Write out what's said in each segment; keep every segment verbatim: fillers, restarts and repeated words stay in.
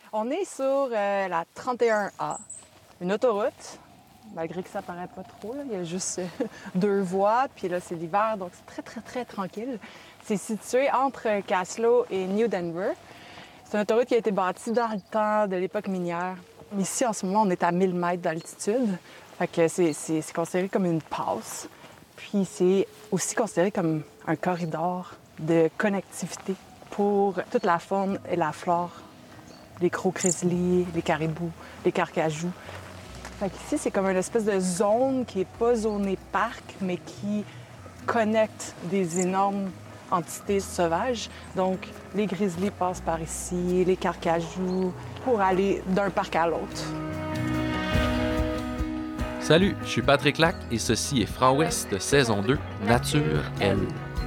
On est sur euh, la trente et un A, une autoroute, malgré que ça paraît pas trop. Là. Il y a juste euh, deux voies, puis là, c'est l'hiver, donc c'est très, très, très tranquille. C'est situé entre Caslow et New Denver. C'est une autoroute qui a été bâtie dans le temps de l'époque minière. Ici, en ce moment, on est à mille mètres d'altitude. Fait que c'est, c'est, c'est considéré comme une passe. Puis c'est aussi considéré comme un corridor de connectivité pour toute la faune et la flore. Les crocs grizzlies, les caribous, les carcajous. Fait qu'ici, c'est comme une espèce de zone qui n'est pas zonée parc, mais qui connecte des énormes entités sauvages. Donc, les grizzlies passent par ici, les carcajous, pour aller d'un parc à l'autre. Salut, je suis Patrick Lac et ceci est Franc Ouest, saison deux, Nature, elle.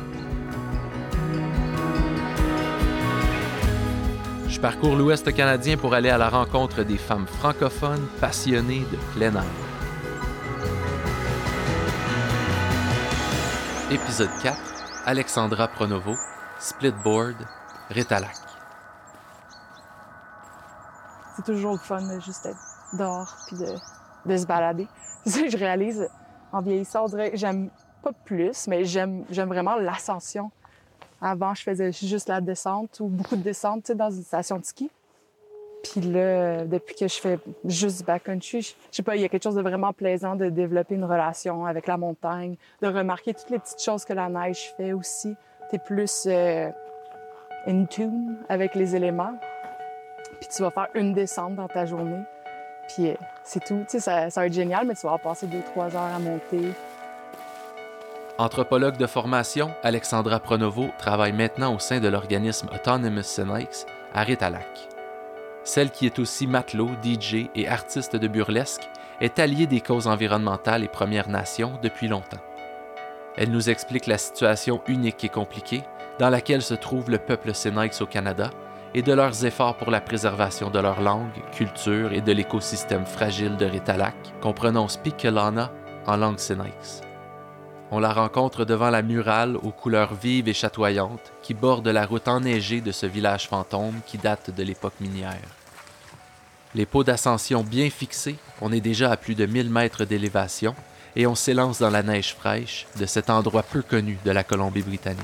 Je parcours l'Ouest canadien pour aller à la rencontre des femmes francophones passionnées de plein air. Épisode quatre, Alexandra Pronovo, Splitboard, Rétalac. C'est toujours le fun de juste être dehors puis de, de se balader. C'est ça que je réalise en vieillissant. On dirait que j'aime pas plus, mais j'aime, j'aime vraiment l'ascension. Avant, je faisais juste la descente ou beaucoup de descente, tu sais, dans une station de ski. Puis là, depuis que je fais juste du backcountry, je sais pas, il y a quelque chose de vraiment plaisant de développer une relation avec la montagne, de remarquer toutes les petites choses que la neige fait aussi. T'es plus euh, in tune avec les éléments. Puis tu vas faire une descente dans ta journée. Puis euh, c'est tout. Tu sais, ça, ça va être génial, mais tu vas passer deux, trois heures à monter. Anthropologue de formation, Alexandra Pronovo travaille maintenant au sein de l'organisme Autonomous Sinaics à Rétalac. Celle qui est aussi matelot, D J et artiste de burlesque est alliée des causes environnementales et Premières Nations depuis longtemps. Elle nous explique la situation unique et compliquée dans laquelle se trouve le peuple Sinaics au Canada et de leurs efforts pour la préservation de leur langue, culture et de l'écosystème fragile de Rétalac, comprenant Speakelana en langue Sinaics. On la rencontre devant la murale aux couleurs vives et chatoyantes qui borde la route enneigée de ce village fantôme qui date de l'époque minière. Les pots d'ascension bien fixés, on est déjà à plus de mille mètres d'élévation et on s'élance dans la neige fraîche de cet endroit peu connu de la Colombie-Britannique.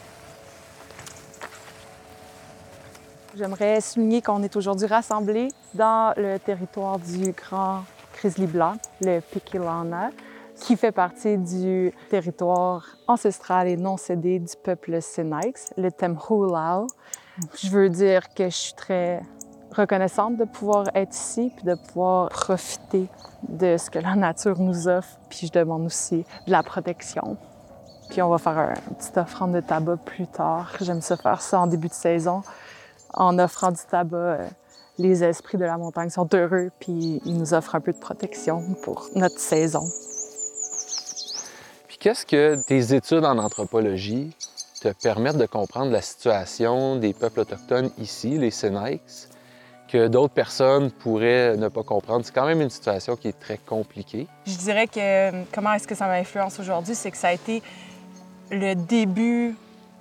J'aimerais souligner qu'on est aujourd'hui rassemblés dans le territoire du Grand Grizzly Blanc, le Piquilana, qui fait partie du territoire ancestral et non cédé du peuple Sinaics, le Temhulao. Je veux dire que je suis très reconnaissante de pouvoir être ici puis de pouvoir profiter de ce que la nature nous offre. Puis je demande aussi de la protection. Puis on va faire une petite offrande de tabac plus tard. J'aime ça faire ça en début de saison. En offrant du tabac, les esprits de la montagne sont heureux puis ils nous offrent un peu de protection pour notre saison. Qu'est-ce que tes études en anthropologie te permettent de comprendre la situation des peuples autochtones ici, les Sinaics, que d'autres personnes pourraient ne pas comprendre? C'est quand même une situation qui est très compliquée. Je dirais que comment est-ce que ça m'influence aujourd'hui, c'est que ça a été le début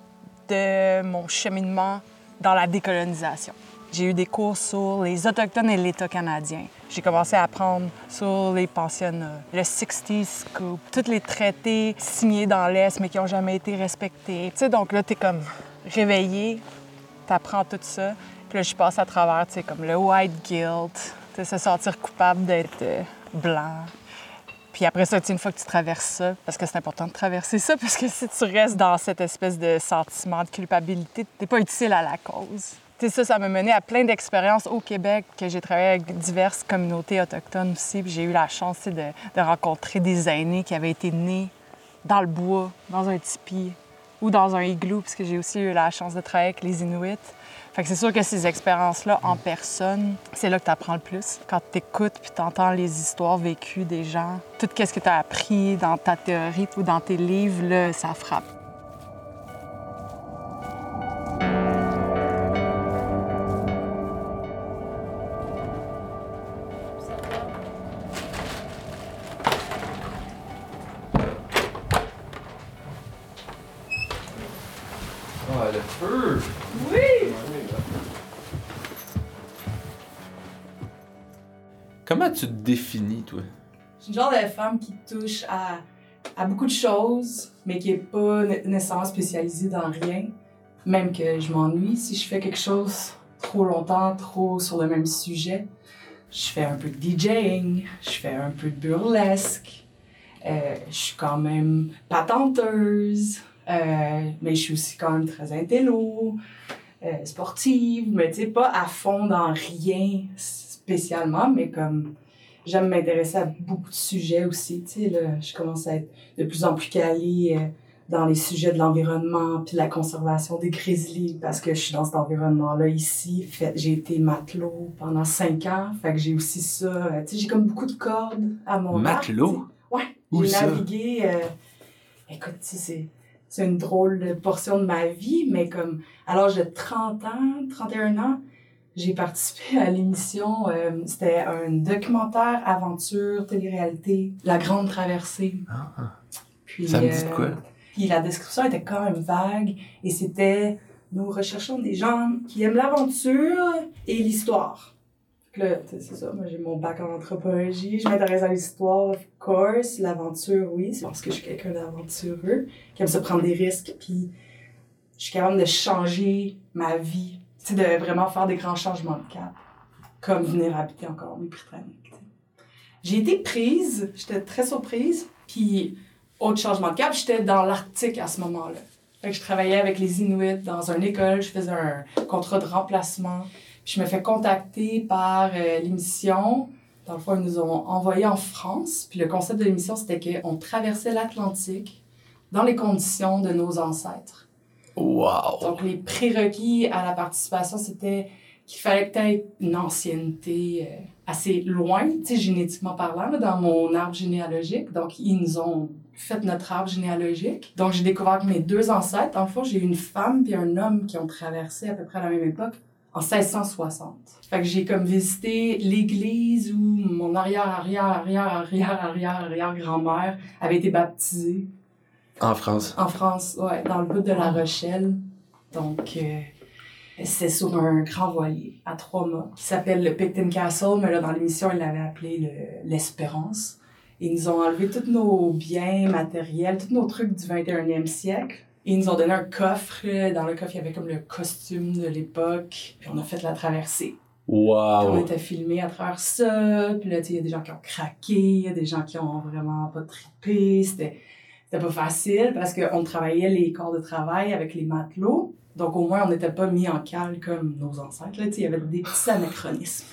de mon cheminement dans la décolonisation. J'ai eu des cours sur les Autochtones et l'État canadien. J'ai commencé à apprendre sur les pensionnats, le sixties Scoop, tous les traités signés dans l'Est mais qui n'ont jamais été respectés. Tu sais, donc là, t'es comme réveillé, t'apprends tout ça. Puis là, je passe à travers, tu sais, comme le white guilt, tu sais, se sentir coupable d'être euh, blanc. Puis après ça, tu sais, une fois que tu traverses ça, parce que c'est important de traverser ça, parce que si tu restes dans cette espèce de sentiment de culpabilité, t'es pas utile à la cause. T'sais, ça, ça m'a mené à plein d'expériences au Québec, que j'ai travaillé avec diverses communautés autochtones aussi. Puis j'ai eu la chance de, de rencontrer des aînés qui avaient été nés dans le bois, dans un tipi ou dans un igloo, parce que j'ai aussi eu la chance de travailler avec les Inuits. Fait que c'est sûr que ces expériences-là, en personne, c'est là que tu apprends le plus. Quand tu écoutes puis tu entends les histoires vécues des gens, tout ce que tu as appris dans ta théorie ou dans tes livres, là, ça frappe. Ah, le feu! Oui! comment tu te définis, toi? Je suis le genre de femme qui touche à, à beaucoup de choses, mais qui n'est pas nécessairement spécialisée dans rien. Même que je m'ennuie si je fais quelque chose trop longtemps, trop sur le même sujet. Je fais un peu de DJing, je fais un peu de burlesque. Euh, je suis quand même patenteuse, euh, mais je suis aussi quand même très intello, euh, sportive, mais tu sais, pas à fond dans rien spécialement, mais comme j'aime m'intéresser à beaucoup de sujets aussi, tu sais, là, je commence à être de plus en plus calée euh, dans les sujets de l'environnement puis de la conservation des grizzlies parce que je suis dans cet environnement-là ici. Fait, j'ai été matelot pendant cinq ans, fait que j'ai aussi ça, euh, tu sais, j'ai comme beaucoup de cordes à mon arc. Matelot? Ouais, Où j'ai ça? navigué, euh, écoute, tu sais, c'est, c'est une drôle de portion de ma vie, mais comme à l'âge de trente ans, trente et un ans, j'ai participé à l'émission, euh, c'était un documentaire, aventure, télé-réalité, La Grande Traversée. Ah, Puis, ça me dit de quoi? euh, Puis la description était quand même vague et c'était « Nous recherchons des gens qui aiment l'aventure et l'histoire. » Là, c'est ça, moi j'ai mon bac en anthropologie, je m'intéresse à l'histoire, of course, l'aventure, oui, c'est parce que je suis quelqu'un d'aventureux, qui aime se prendre des risques, puis je suis capable de changer ma vie, tu sais, de vraiment faire des grands changements de cap, comme venir habiter en Colombie-Britannique. J'ai été prise, j'étais très surprise, puis autre changement de cap, j'étais dans l'Arctique à ce moment-là. Fait que je travaillais avec les Inuits dans une école, je faisais un contrat de remplacement. Puis je me fais contacter par euh, l'émission. Dans le fond, ils nous ont envoyés en France. Puis le concept de l'émission, c'était qu'on traversait l'Atlantique dans les conditions de nos ancêtres. Wow! Donc les prérequis à la participation, c'était qu'il fallait que tu aies une ancienneté euh, assez loin, tu sais, génétiquement parlant, là, dans mon arbre généalogique. Donc, ils nous ont fait notre arbre généalogique. Donc, j'ai découvert que mes deux ancêtres, dans le fond, j'ai eu une femme puis un homme qui ont traversé à peu près à la même époque, en seize cent soixante. Fait que j'ai comme visité l'église où mon arrière, arrière, arrière, arrière, arrière, arrière grand-mère avait été baptisée. En France? En France, ouais, dans le bout de La Rochelle. Donc, euh, c'est sur un grand voilier à trois mâts qui s'appelle le Picton Castle, mais là, dans l'émission, ils l'avaient appelé le, l'Espérance. Ils nous ont enlevé tous nos biens matériels, tous nos trucs du vingt et unième siècle. Et ils nous ont donné un coffre. Dans le coffre, il y avait comme le costume de l'époque. Puis on a fait la traversée. Wow! Puis on était filmés à travers ça. Puis là, tu sais, il y a des gens qui ont craqué, il y a des gens qui ont vraiment pas trippé. C'était, c'était pas facile parce qu'on travaillait les corps de travail avec les matelots. Donc au moins, on n'était pas mis en cale comme nos ancêtres. Là, tu sais, il y avait des petits anachronismes.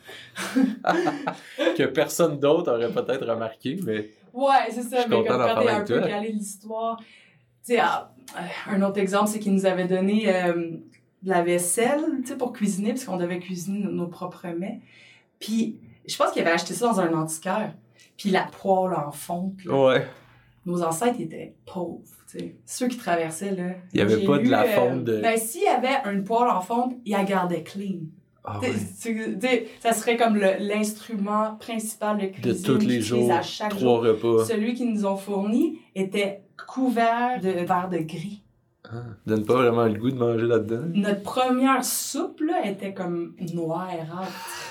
Que personne d'autre aurait peut-être remarqué, mais... Ouais, c'est ça. Mais comme quand t'es un peu toi. calé de l'histoire... Tu sais, ah, un autre exemple, c'est qu'ils nous avaient donné euh, de la vaisselle, tu sais, pour cuisiner, parce qu'on devait cuisiner nos, nos propres mets. Puis, je pense qu'ils avaient acheté ça dans un antiquaire. Puis la poêle en fonte, là. Ouais. Nos ancêtres étaient pauvres, tu sais. Ceux qui traversaient, là... Il y avait j'ai pas lu, de la euh, fonte de... Ben, s'il y avait une poêle en fonte, ils la gardaient clean. Ah Tu ouais. sais, tu sais, ça serait comme le, l'instrument principal de cuisine. De tous les qu'ils jours, utilisent à chaque trois jour. repas. Celui qu'ils nous ont fourni était couvert de verre de gris. Ah, donne pas vraiment le goût de manger là-dedans. Notre première soupe, là, était comme noirâtre.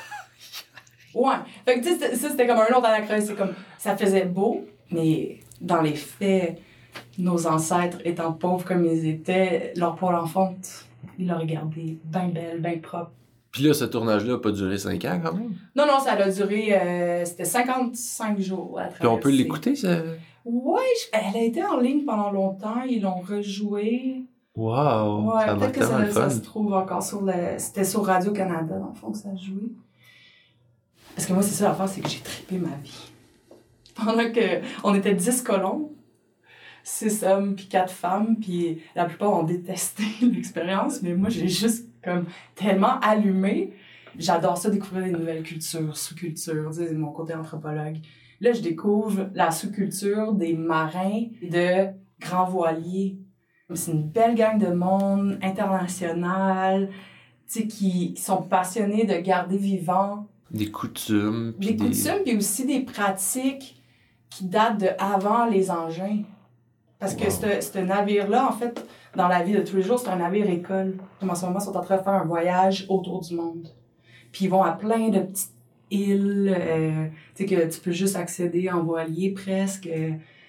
Ouais. Fait que, tu sais, ça, c'était comme un autre anachronisme. C'est comme, ça faisait beau, mais dans les faits, nos ancêtres étant pauvres comme ils étaient, leur poêle en fonte, ils l'ont regardé bien belle, bien propre. Puis là, ce tournage-là n'a pas duré cinq ans, quand même. Non, non, ça a duré, euh, c'était cinquante-cinq jours à traverser. Puis on peut l'écouter, ça? Ouais, je- elle a été en ligne pendant longtemps, ils l'ont rejouée. Wow! Ouais, ça va peut-être que tellement ça, le ça fun. se trouve encore sur le... C'était sur Radio-Canada, dans le fond, que ça a joué. Parce que moi, c'est ça l'affaire, c'est que j'ai trippé ma vie. Pendant que on était dix colons, six hommes puis quatre femmes, puis la plupart ont détesté l'expérience, mais moi, j'ai juste comme tellement allumé. J'adore ça, découvrir des nouvelles cultures, sous-cultures, tu sais, mon côté anthropologue. Là, je découvre la sous-culture des marins et de grands voiliers. C'est une belle gang de monde, international, tu sais, qui, qui sont passionnés de garder vivant Des coutumes. puis des coutumes, puis aussi des pratiques qui datent de avant les engins. Parce que Wow. ce, ce navire-là, en fait, dans la vie de tous les jours, c'est un navire école. Comme en ce moment, ils sont en train de faire un voyage autour du monde. Puis ils vont à plein de petites île, euh, tu sais, que tu peux juste accéder en voilier presque. Euh,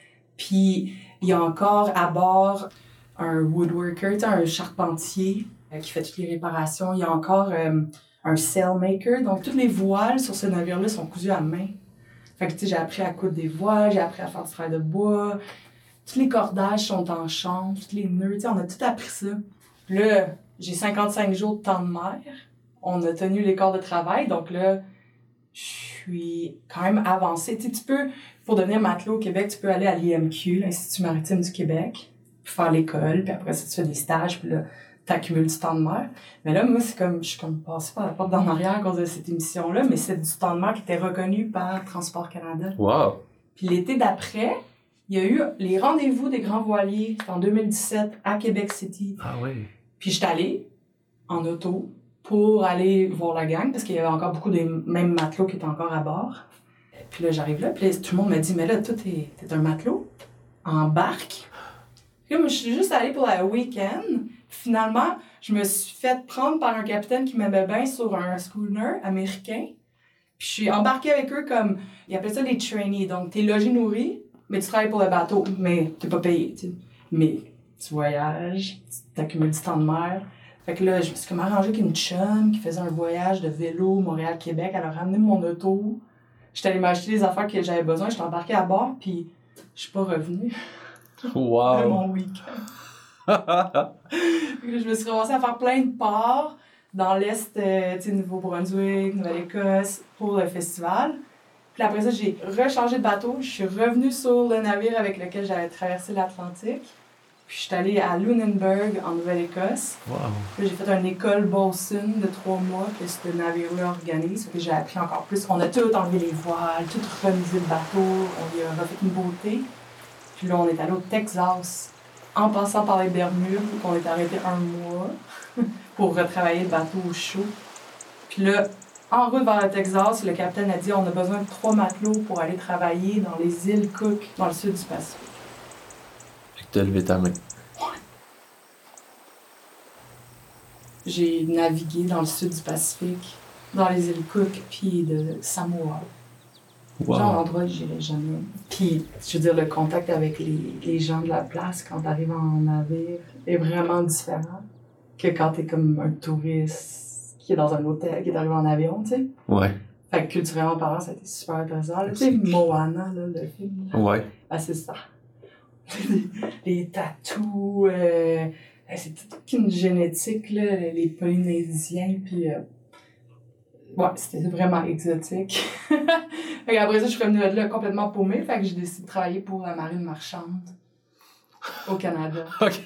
Puis, il y a encore à bord un woodworker, tu sais, un charpentier euh, qui fait toutes les réparations. Il y a encore euh, un sailmaker. Donc, toutes les voiles sur ce navire-là sont cousues à main. Fait que, tu sais, j'ai appris à coudre des voiles, j'ai appris à faire du travail de bois. Tous les cordages sont en chanvre, tous les nœuds, tu sais, on a tout appris ça. Là, j'ai cinquante-cinq jours de temps de mer. On a tenu les corps de travail, donc là, je suis quand même avancée. Tu sais, tu peux, pour devenir matelot au Québec, tu peux aller à l'I M Q, l'Institut maritime du Québec, puis faire l'école, puis après ça, tu fais des stages, puis là, t'accumules du temps de mer. Mais là, moi, c'est comme, je suis comme passée par la porte d'en arrière à cause de cette émission-là, mais c'est du temps de mer qui était reconnu par Transport Canada. Wow! Puis l'été d'après, il y a eu les rendez-vous des grands voiliers, c'était en deux mille dix-sept, à Québec City. Ah oui? Puis j'étais allée en auto pour aller voir la gang, parce qu'il y avait encore beaucoup des mêmes matelots qui étaient encore à bord. Puis là, j'arrive là, puis là, tout le monde me dit « Mais là, toi, t'es, t'es un matelot? Embarque? » Puis là, moi, je suis juste allée pour la week-end. Finalement, je me suis fait prendre par un capitaine qui m'aimait bien sur un schooner américain. Puis je suis embarquée avec eux comme... Ils appellent ça des trainees. Donc, t'es logé, nourri, mais tu travailles pour le bateau, mais t'es pas payé, tu sais. Mais tu voyages, tu accumules du temps de mer. Fait que là, je me suis comme arrangée avec une chum qui faisait un voyage de vélo Montréal-Québec. Elle a ramené mon auto. J'étais allée m'acheter les affaires que j'avais besoin. J'étais embarquée à bord, puis je suis pas revenue. Wow! De mon week-end. Je me suis ramassée à faire plein de ports dans l'Est, euh, tu sais, Nouveau-Brunswick, Nouvelle-Écosse, pour le festival. Puis après ça, j'ai rechangé de bateau. Je suis revenue sur le navire avec lequel j'avais traversé l'Atlantique. Puis je suis allée à Lunenburg, en Nouvelle-Écosse. Wow! Puis j'ai fait une école Bolson de trois mois que ce navire-là organise. Puis j'ai appris encore plus. On a tout enlevé les voiles, tout remisé le bateau. On y a refait une beauté. Puis là, on est allé au Texas, en passant par les Bermudes. On est arrêté un mois pour retravailler le bateau au chaud. Puis là, en route vers le Texas, le capitaine a dit on a besoin de trois matelots pour aller travailler dans les îles Cook, dans le sud du Pacifique. Fait que t'as levé ta main. Ouais. J'ai navigué dans le sud du Pacifique, dans les îles Cook, puis de Samoa. Wow! Genre l'endroit que j'irais jamais. Puis, je veux dire, le contact avec les, les gens de la place quand t'arrives en navire est vraiment différent que quand t'es comme un touriste qui est dans un hôtel, qui est arrivé en avion, tu sais. Ouais. Fait que culturellement parlant, ça a été super intéressant. Tu sais, Moana, là, le film. Là. Ouais. Ah, c'est ça. Les tatous, euh, c'est toute une génétique, là, les Polynésiens, puis... Euh, ouais, c'était vraiment exotique. Fait qu'après ça, je suis revenue de là complètement paumée, fait que j'ai décidé de travailler pour la marine marchande au Canada. OK.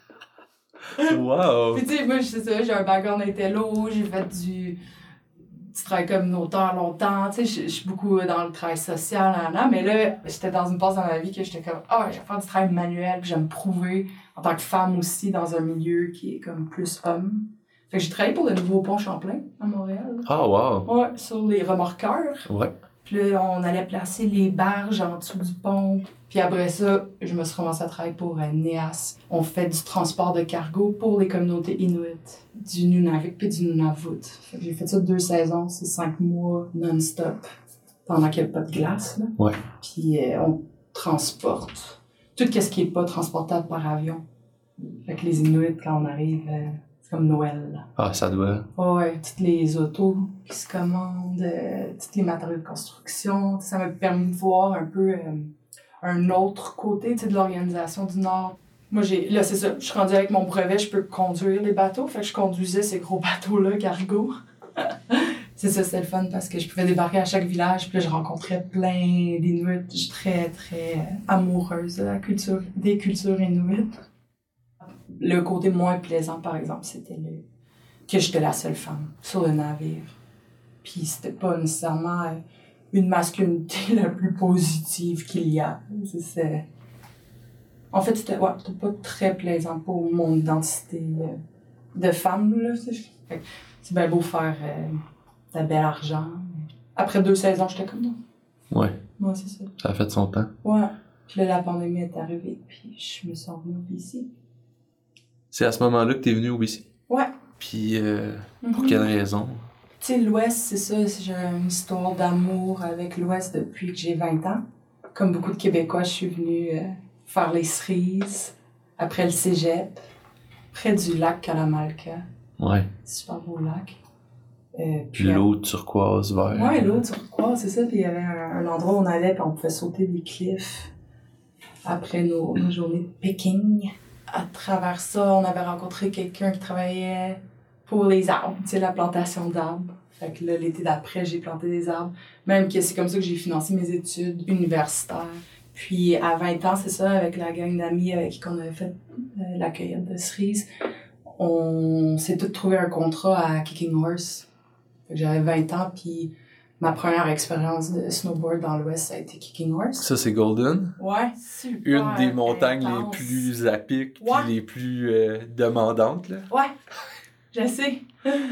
Wow! Puis tu sais, moi, c'est ça, j'ai un background intello, j'ai fait du, du travail communautaire longtemps, tu sais, je suis beaucoup dans le travail social, là, là, mais là, j'étais dans une phase dans ma vie que j'étais comme, ah, oh, je vais faire du travail manuel, puis je vais me prouver en tant que femme aussi dans un milieu qui est comme plus homme. Fait que j'ai travaillé pour le nouveau pont Champlain à Montréal. Ah, wow! Ouais, sur les remorqueurs. Ouais. Puis là, on allait placer les barges en dessous du pont. Puis après ça, je me suis commencé à travailler pour euh, N E A S. On fait du transport de cargo pour les communautés inuites, du Nunavik puis du Nunavut. Fait que j'ai fait ça deux saisons, c'est cinq mois non-stop, pendant qu'il n'y a pas de glace. Là. Ouais. Puis euh, on transporte tout ce qui n'est pas transportable par avion. Fait que les Inuits, quand on arrive... Euh, c'est comme Noël. Là. Ah, ça doit. Ouais, toutes les autos qui se commandent, euh, tous les matériaux de construction. Ça m'a permis de voir un peu euh, un autre côté de l'organisation du Nord. Moi, j'ai là, c'est ça, je suis rendue avec mon brevet, je peux conduire les bateaux. Fait que je conduisais ces gros bateaux-là, cargo. C'est ça, c'était le fun parce que je pouvais débarquer à chaque village, puis là, je rencontrais plein d'Inuits. Je suis très, très euh, amoureuse de la culture, des cultures inuites. Le côté moins plaisant, par exemple, c'était le... que j'étais la seule femme sur le navire. Puis c'était pas nécessairement une masculinité la plus positive qu'il y a. C'est... En fait, c'était, ouais, c'était pas très plaisant pour mon identité de femme. Là. C'est, c'est bien beau faire euh, de bel argent. Après deux saisons, j'étais comme non. Ouais. Ouais, c'est ça. Ça a fait son temps. Ouais. Puis là, la pandémie est arrivée, puis je me suis revenue ici. C'est à ce moment-là que t'es venu au B C? Ouais. Puis, euh, Mm-hmm. pour quelle raison? Tu sais, l'Ouest, c'est ça, j'ai une histoire d'amour avec l'Ouest depuis que j'ai vingt ans. Comme beaucoup de Québécois, je suis venue euh, faire les cerises, après le cégep, près du lac Kalamalka. Ouais. Super beau lac. Euh, puis l'eau turquoise vert. Ouais, l'eau turquoise, c'est ça. Puis il y avait un, un endroit où on allait, puis on pouvait sauter des cliffs après nos, nos journées de picking. À travers ça, on avait rencontré quelqu'un qui travaillait pour les arbres, tu sais, la plantation d'arbres. Fait que là, l'été d'après, j'ai planté des arbres. Même que c'est comme ça que j'ai financé mes études universitaires. Puis à vingt ans, c'est ça, avec la gang d'amis avec qui on avait fait euh, la cueillette de cerises, on s'est tous trouvé un contrat à Kicking Horse. Fait que j'avais vingt ans, puis ma première expérience de snowboard dans l'Ouest, ça a été Kicking Horse. Ça, c'est Golden? Ouais, super. Une des montagnes intense. les plus à pic, puis Ouais. les plus euh, demandantes, là. Ouais, je sais.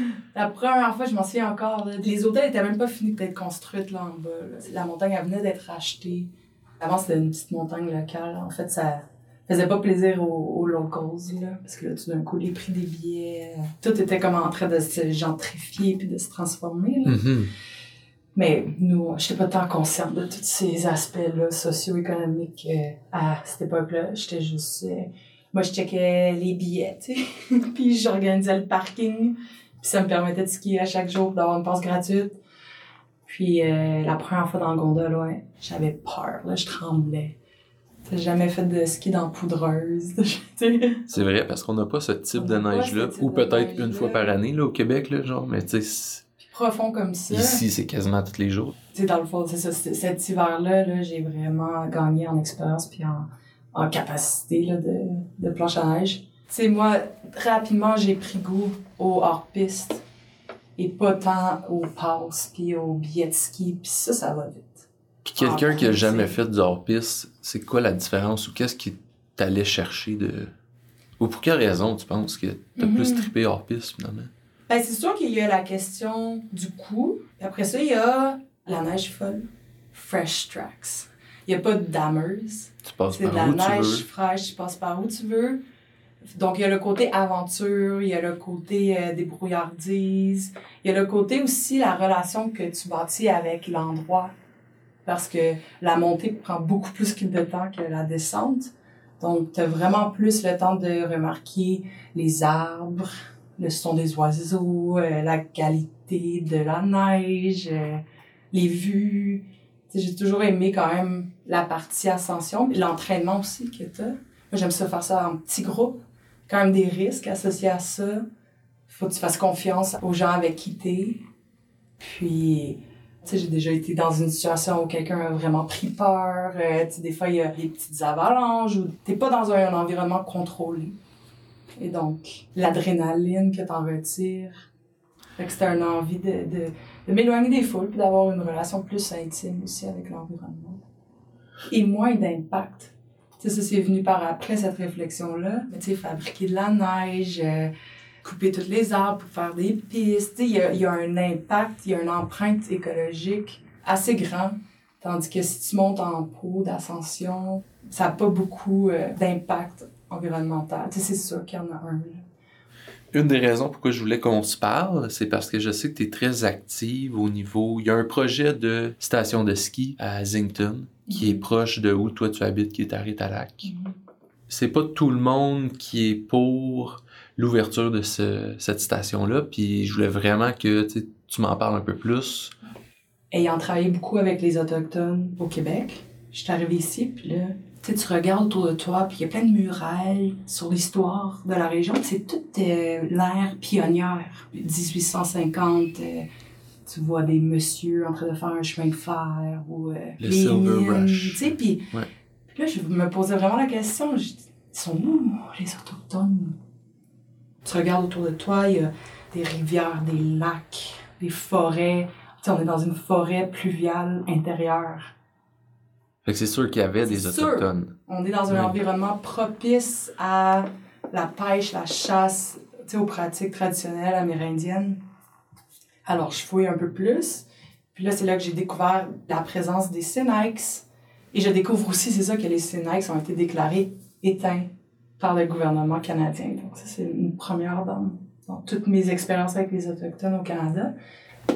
La première fois, je m'en souviens encore, là, les hôtels étaient même pas finis d'être construits là en bas. Là. La montagne, elle venait d'être achetée. Avant, c'était une petite montagne locale. En fait, ça faisait pas plaisir aux, aux locals, là, parce que là, tout d'un coup, les prix des billets, euh, tout était comme en train de se gentrifier puis de se transformer. Là. Mm-hmm. Mais nous, j'étais pas tant consciente de tous ces aspects-là socio-économiques euh, à cette époque-là. J'étais juste... Euh, moi, je checkais les billets, tu sais. Puis j'organisais le parking. Puis ça me permettait de skier à chaque jour, d'avoir une passe gratuite. Puis euh, la première fois dans le gondole, ouais, j'avais peur, là, je tremblais. J'ai jamais fait de ski dans poudreuse, tu sais. C'est vrai, parce qu'on n'a pas ce type On de n'a pas neige-là, ce type ou de peut-être neige-là. une fois par année, là, au Québec, là, genre, mais tu sais, Profond comme ça. ici, c'est quasiment tous les jours. Tu sais, dans le fond, c'est ça, c- cet hiver-là, là, j'ai vraiment gagné en expérience puis en, en capacité là, de, de planche à neige. Tu sais, moi, rapidement, j'ai pris goût au hors-piste et pas tant aux passes puis aux billets de ski, puis ça, ça va vite. Puis quelqu'un Ah, qui a jamais c'est- fait du hors-piste, c'est quoi la différence, ou qu'est-ce qui t'allait chercher de... Ou pour quelle raison tu penses que t'as Mhm. plus trippé hors-piste, finalement? Ben, c'est sûr qu'il y a la question du coût. Puis après ça, il y a la neige folle. Fresh tracks. Il n'y a pas de dammers. Tu passes C'est de par la où tu neige veux. fraîche, tu passes par où tu veux. Donc, il y a le côté aventure, il y a le côté euh, débrouillardise. Il y a le côté aussi la relation que tu bâtis avec l'endroit. Parce que la montée prend beaucoup plus de temps que la descente. Donc, tu as vraiment plus le temps de remarquer les arbres, le son des oiseaux, euh, la qualité de la neige, euh, les vues. Tu sais, j'ai toujours aimé quand même la partie ascension, puis l'entraînement aussi que t'as. Moi, j'aime ça faire ça en petits groupes. Quand même des risques associés à ça. Faut que tu fasses confiance aux gens avec qui t'es. Puis, tu sais, j'ai déjà été dans une situation où quelqu'un a vraiment pris peur. Euh, tu sais, des fois, il y a des petites avalanches ou t'es pas dans un, un environnement contrôlé. Et donc, l'adrénaline que t'en retires. Fait que c'était une envie de, de, de m'éloigner des foules puis d'avoir une relation plus intime aussi avec l'environnement. Et moins d'impact. Tu sais, ça, c'est venu par après, cette réflexion-là. Mais tu sais, fabriquer de la neige, euh, couper tous les arbres pour faire des pistes. Tu sais, il y a, il y a un impact, il y a une empreinte écologique assez grand. Tandis que si tu montes en pot d'ascension, ça n'a pas beaucoup euh, d'impact environnemental. Tu sais, c'est sûr qu'il y en a un, là. Une des raisons pourquoi je voulais qu'on se parle, c'est parce que je sais que tu es très active au niveau... Il y a un projet de station de ski à Zington, qui est proche de où toi tu habites, qui est à Ritalac. Mm-hmm. C'est pas tout le monde qui est pour l'ouverture de ce, cette station-là, puis je voulais vraiment que tu sais, tu m'en parles un peu plus. Ayant travaillé beaucoup avec les Autochtones au Québec, je suis arrivée ici, puis là, tu sais, tu regardes autour de toi, puis il y a plein de murailles sur l'histoire de la région. C'est toute euh, l'ère pionnière. dix-huit cent cinquante, euh, tu vois des messieurs en train de faire un chemin de fer, ou euh, Le les Silver mines, Rush. tu sais, puis Ouais. puis là, je me posais vraiment la question, je dis, ils sont où, les Autochtones? Tu regardes autour de toi, il y a des rivières, des lacs, des forêts. Tu sais, on est dans une forêt pluviale intérieure. Fait que c'est sûr qu'il y avait C'est des sûr. Autochtones. On est dans un Oui. environnement propice à la pêche, la chasse, tu sais, aux pratiques traditionnelles amérindiennes. Alors, je fouille un peu plus. Puis là, c'est là que j'ai découvert la présence des Sinaiks. Et je découvre aussi, c'est ça, que les Sinaiks ont été déclarés éteints par le gouvernement canadien. Donc ça, c'est une première dans, dans toutes mes expériences avec les Autochtones au Canada.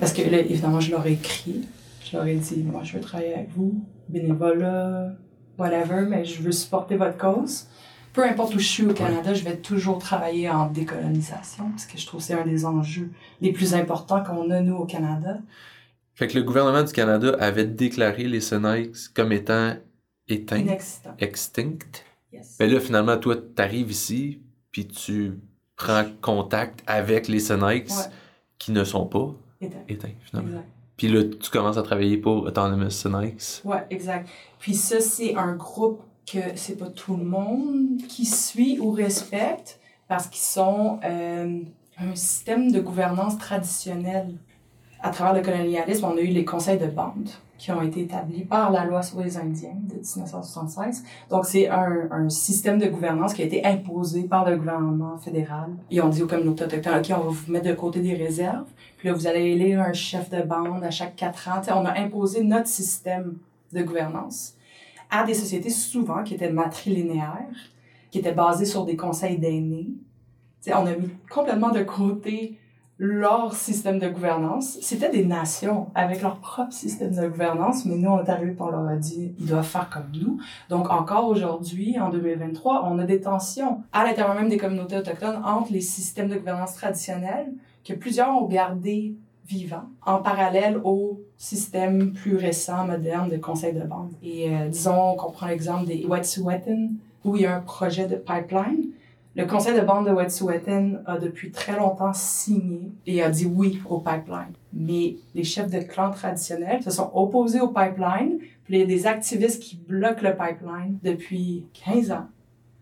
Parce que là, évidemment, je leur ai écrit. Je leur ai dit, moi, je veux travailler avec vous, bénévolat, whatever, mais je veux supporter votre cause. Peu importe où je suis au Canada, ouais. je vais toujours travailler en décolonisation, parce que je trouve que c'est un des enjeux les plus importants qu'on a, nous, au Canada. Fait que le gouvernement du Canada avait déclaré les Cenaïques comme étant éteints, Inexistants. extincts. Yes. Ben là, finalement, toi, t'arrives ici, puis tu prends contact avec les Cenaïques ouais. qui ne sont pas éteints, éteints finalement. Exact. Puis là, tu commences à travailler pour Autonomous Cenaïques. Ouais, exact. Puis ça, c'est un groupe que c'est pas tout le monde qui suit ou respecte parce qu'ils sont euh, un système de gouvernance traditionnel. À travers le colonialisme, on a eu les conseils de bande qui ont été établis par la loi sur les Indiens de dix-neuf cent soixante-seize. Donc, c'est un, un système de gouvernance qui a été imposé par le gouvernement fédéral. Ils ont dit aux communautés autochtones, OK, on va vous mettre de côté des réserves, puis là, vous allez élire un chef de bande à chaque quatre ans. T'sais, on a imposé notre système de gouvernance à des sociétés souvent qui étaient matrilinéaires, qui étaient basées sur des conseils d'aînés. T'sais, on a mis complètement de côté leur système de gouvernance. C'était des nations avec leur propre système de gouvernance, mais nous, on est arrivés et on leur a dit, ils doivent faire comme nous. Donc, encore aujourd'hui, en deux mille vingt-trois, on a des tensions à l'intérieur même des communautés autochtones entre les systèmes de gouvernance traditionnels que plusieurs ont gardés vivants, en parallèle au système plus récent, moderne de conseil de bande. Et euh, disons qu'on prend l'exemple des Wet'suwet'en, où il y a un projet de pipeline. Le conseil de bande de Wet'suwet'en a depuis très longtemps signé et a dit oui au pipeline. Mais les chefs de clans traditionnels se sont opposés au pipeline, puis il y a des activistes qui bloquent le pipeline depuis quinze ans.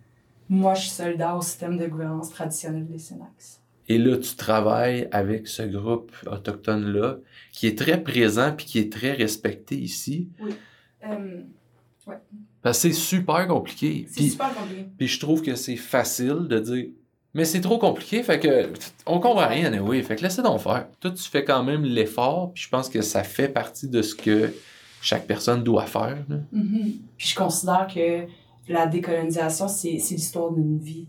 Moi, je suis soldat au système de gouvernance traditionnel des Cenaïques. Et là, tu travailles avec ce groupe autochtone-là, qui est très présent puis qui est très respecté ici. Oui. Euh, ouais. Parce que c'est super compliqué. C'est puis, super compliqué. Puis je trouve que c'est facile de dire « Mais c'est trop compliqué, fait que on comprend rien, oui, fait que laissez donc faire. » Toi, tu fais quand même l'effort, puis je pense que ça fait partie de ce que chaque personne doit faire. Là. Mm-hmm. Puis je considère que la décolonisation, c'est, c'est l'histoire d'une vie.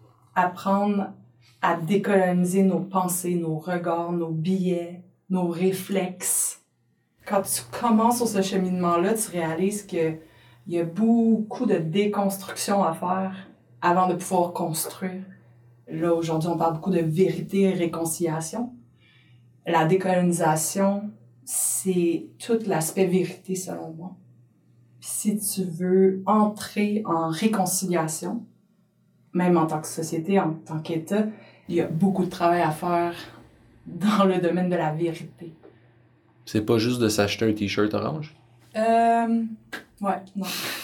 Apprendre à décoloniser nos pensées, nos regards, nos billets, nos réflexes. Quand tu commences sur ce cheminement-là, tu réalises que il y a beaucoup de déconstruction à faire avant de pouvoir construire. Là, aujourd'hui, on parle beaucoup de vérité et réconciliation. La décolonisation, c'est tout l'aspect vérité, selon moi. Puis si tu veux entrer en réconciliation, même en tant que société, en tant qu'État, il y a beaucoup de travail à faire dans le domaine de la vérité. C'est pas juste de s'acheter un t-shirt orange? Euh... Ouais, non.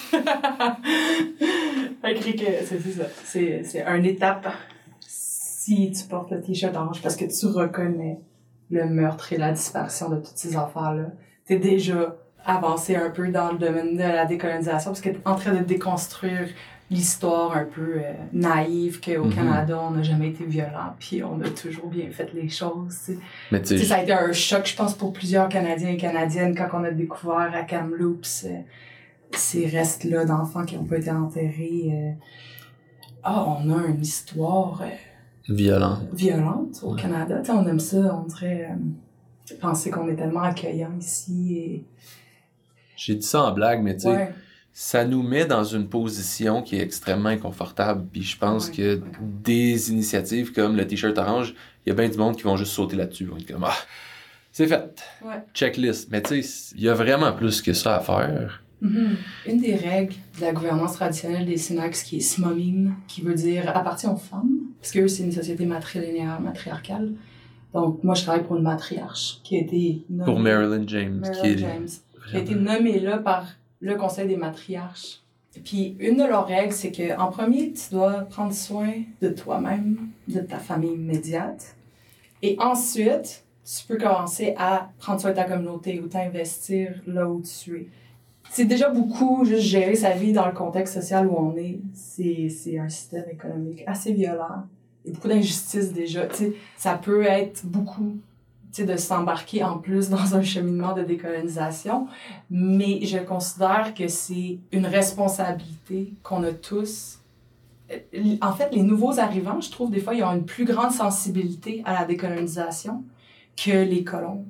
Écrit que c'est, c'est ça. C'est, c'est une étape si tu portes le t-shirt orange parce que tu reconnais le meurtre et la disparition de toutes ces affaires-là. T'es déjà avancé un peu dans le domaine de la décolonisation parce que t'es en train de déconstruire l'histoire un peu euh, naïve qu'au mm-hmm. Canada, on n'a jamais été violent puis on a toujours bien fait les choses. T'sais. Mais t'sais, ça a été un choc, je pense, pour plusieurs Canadiens et Canadiennes quand on a découvert à Kamloops euh, ces restes-là d'enfants qui n'ont pas été enterrés. Ah, euh... oh, on a une histoire euh... violente. violente au ouais. Canada. T'sais, on aime ça, on dirait euh... penser qu'on est tellement accueillant ici. Et... J'ai dit ça en blague, mais tu sais, ouais. ça nous met dans une position qui est extrêmement inconfortable. Puis je pense ouais, que ouais. des initiatives comme le t-shirt orange, il y a bien du monde qui vont juste sauter là-dessus. Ils vont être comme, ah, c'est fait. Ouais. Checklist. Mais tu sais, il y a vraiment plus que ça à faire. Mm-hmm. Une des règles de la gouvernance traditionnelle des Cenaïques, qui est smomim, qui veut dire appartient aux femmes, parce qu'eux, c'est une société matrilinéaire, matriarcale. Donc, moi, je travaille pour une matriarche qui a été nommée... Pour Marilyn James. Marilyn qui est... James, qui a été nommée là par le Conseil des matriarches. Puis, une de leurs règles, c'est que en premier, tu dois prendre soin de toi-même, de ta famille immédiate. Et ensuite, tu peux commencer à prendre soin de ta communauté ou t'investir là où tu es. C'est déjà beaucoup, juste gérer sa vie dans le contexte social où on est. C'est, c'est un système économique assez violent. Il y a beaucoup d'injustices déjà. T'sais, ça peut être beaucoup t'sais, de s'embarquer en plus dans un cheminement de décolonisation. Mais je considère que c'est une responsabilité qu'on a tous. En fait, les nouveaux arrivants, je trouve, des fois, ils ont une plus grande sensibilité à la décolonisation que les colons.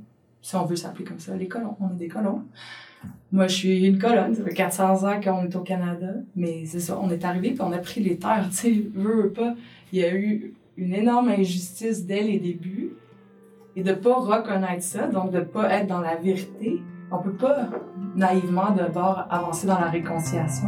si on veut s'appeler comme ça, les colons. On est des colons. Moi, je suis une colonne. Ça fait quatre cents ans qu'on est au Canada. Mais c'est ça, on est arrivé puis on a pris les terres. Tu sais, veux, veux pas. Il y a eu une énorme injustice dès les débuts. Et de pas reconnaître ça, donc de pas être dans la vérité, on peut pas naïvement d'abord avancer dans la réconciliation.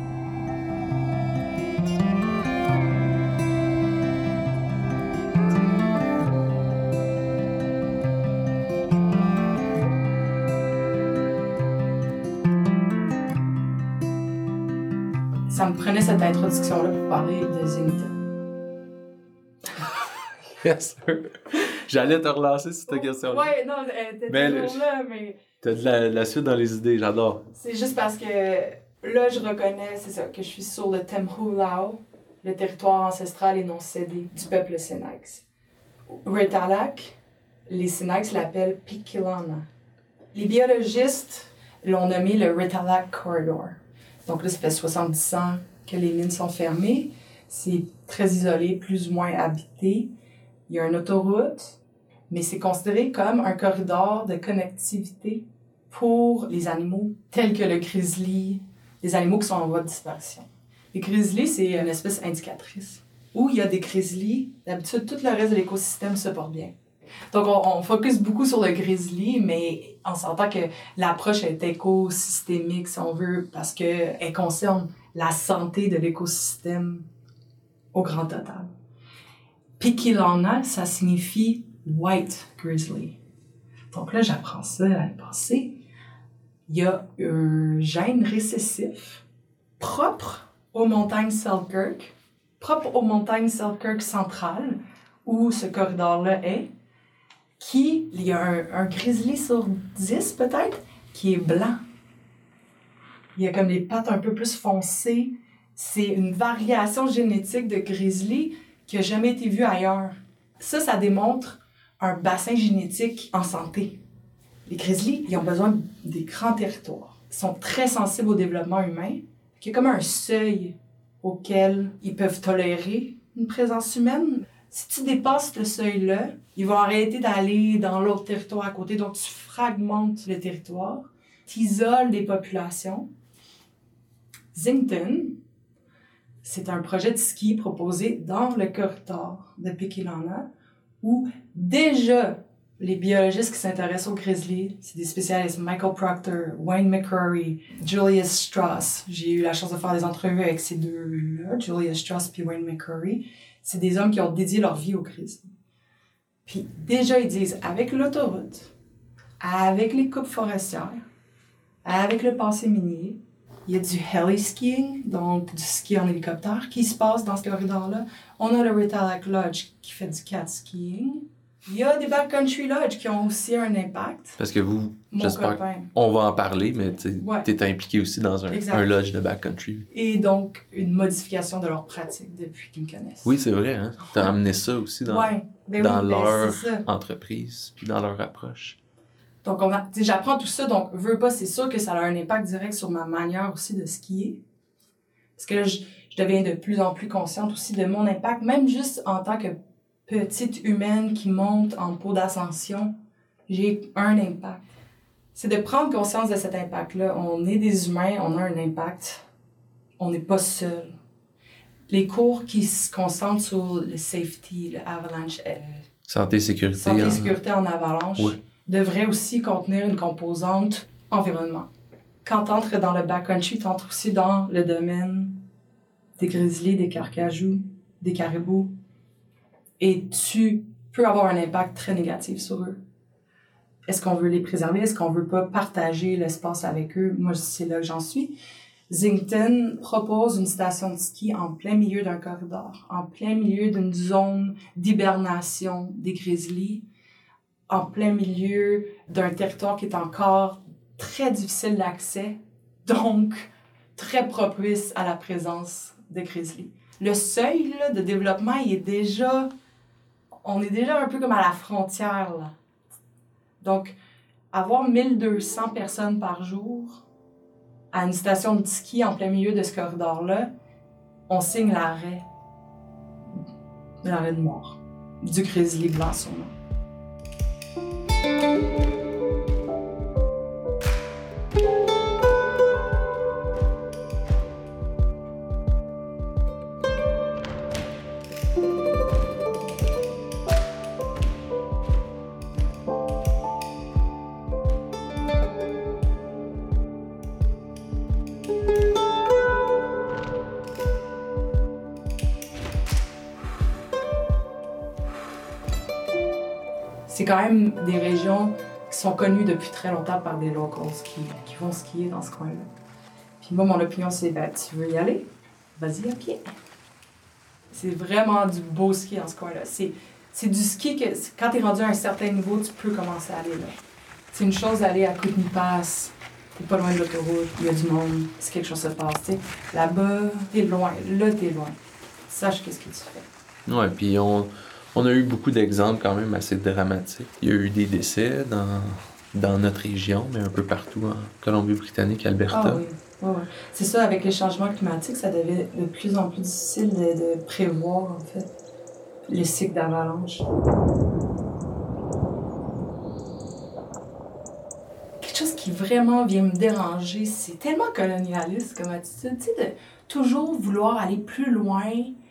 Ça me prenait cette introduction-là pour parler de Zington. Yes, sir. J'allais te relancer sur cette question-là. Ouais, non, elle était Mais toujours le- là, mais... T'as de la, la suite dans les idées, j'adore. C'est juste parce que là, je reconnais, c'est ça, que je suis sur le Temhulao, le territoire ancestral et non cédé du peuple Sénèque. Retalak, les Sénèques l'appellent Pikilana. Les biologistes l'ont nommé le Retalak Corridor. Donc là, ça fait soixante-dix ans que les mines sont fermées. C'est très isolé, plus ou moins habité. Il y a une autoroute, mais c'est considéré comme un corridor de connectivité pour les animaux tels que le grizzly, les animaux qui sont en voie de disparition. Les grizzlies, c'est une espèce indicatrice. Où il y a des grizzlies, d'habitude, tout le reste de l'écosystème se porte bien. Donc, on, on focus beaucoup sur le grizzly, mais on s'entend que l'approche est écosystémique, si on veut, parce qu'elle concerne la santé de l'écosystème au grand total. Pikilana, ça signifie white grizzly. Donc là, j'apprends ça à le passé. Il y a un gène récessif propre aux montagnes Selkirk, propre aux montagnes Selkirk centrales, où ce corridor-là est, qui, il y a un, un grizzly sur dix peut-être, qui est blanc. Il y a comme les pattes un peu plus foncées. C'est une variation génétique de grizzly qui n'a jamais été vue ailleurs. Ça, ça démontre un bassin génétique en santé. Les grizzlies, ils ont besoin des grands territoires. Ils sont très sensibles au développement humain. Il y a comme un seuil auquel ils peuvent tolérer une présence humaine. Si tu dépasses le seuil-là, ils vont arrêter d'aller dans l'autre territoire à côté. Donc, tu fragmentes le territoire, tu isoles des populations. Zington, c'est un projet de ski proposé dans le corridor de Pikilana, où déjà les biologistes qui s'intéressent aux grizzlies, c'est des spécialistes, Michael Proctor, Wayne McCrory, Julius Strauss. J'ai eu la chance de faire des entrevues avec ces deux-là, Julius Strauss puis Wayne McCrory. C'est des hommes qui ont dédié leur vie aux grizzlies. Puis déjà, ils disent, avec l'autoroute, avec les coupes forestières, avec le passé minier, il y a du heli-skiing, donc du ski en hélicoptère, qui se passe dans ce corridor-là. On a le Retalak Lodge qui fait du cat-skiing. Il y a des backcountry lodges qui ont aussi un impact. Parce que vous, Mon j'espère copain. qu'on va en parler, mais tu Ouais. es impliqué aussi dans un, Exact. un lodge de backcountry. Et donc, une modification de leur pratique depuis qu'ils me connaissent. Oui, c'est vrai, hein? T'as amené ça aussi dans, Ouais. Ben dans oui, ben leur c'est ça. entreprise, puis dans leur approche. Donc, on a, tu sais, j'apprends tout ça, donc, veux pas, c'est sûr que ça a un impact direct sur ma manière aussi de skier. Parce que là, je, je deviens de plus en plus consciente aussi de mon impact, même juste en tant que petite humaine qui monte en pot d'ascension, j'ai un impact. C'est de prendre conscience de cet impact-là. On est des humains, on a un impact. On n'est pas seul. Les cours qui se concentrent sur le safety, le avalanche, euh, Santé, sécurité. santé et hein? sécurité en avalanche, Ouais. devrait aussi contenir une composante environnement. Quand tu entres dans le backcountry, tu entres aussi dans le domaine des grizzlies, des carcajous, des caribous. Et tu peux avoir un impact très négatif sur eux. Est-ce qu'on veut les préserver? Est-ce qu'on veut pas partager l'espace avec eux? Moi, c'est là que j'en suis. Zington propose une station de ski en plein milieu d'un corridor, en plein milieu d'une zone d'hibernation des grizzlies, en plein milieu d'un territoire qui est encore très difficile d'accès, donc très propice à la présence de grizzlies. Le seuil là, de développement, il est déjà... On est déjà un peu comme à la frontière, là. Donc, avoir mille deux cents personnes par jour à une station de ski en plein milieu de ce corridor-là, on signe l'arrêt. L'arrêt de mort. Du grizzly blanc, sûrement. C'est quand même des régions qui sont connues depuis très longtemps par des locals qui, qui vont skier dans ce coin-là. Puis moi, mon opinion, c'est ben, tu veux y aller? Vas-y à pied. C'est vraiment du beau ski dans ce coin-là. C'est, c'est du ski que, quand tu es rendu à un certain niveau, tu peux commencer à aller là. C'est une chose d'aller à Kootenay Pass, t'es pas loin de l'autoroute, il y a du monde, si quelque chose se passe. T'sais. Là-bas, t'es loin. Là, t'es loin. Sache qu'est-ce que tu fais. Ouais, puis on. On a eu beaucoup d'exemples quand même assez dramatiques. Il y a eu des décès dans, dans notre région, mais un peu partout en Colombie-Britannique, Alberta. Ah oui, oui, oui. C'est ça, avec les changements climatiques, ça devient de plus en plus difficile de, de prévoir, en fait, le cycle d'avalanche. Quelque chose qui vraiment vient me déranger, c'est tellement colonialiste comme attitude, tu sais, de toujours vouloir aller plus loin,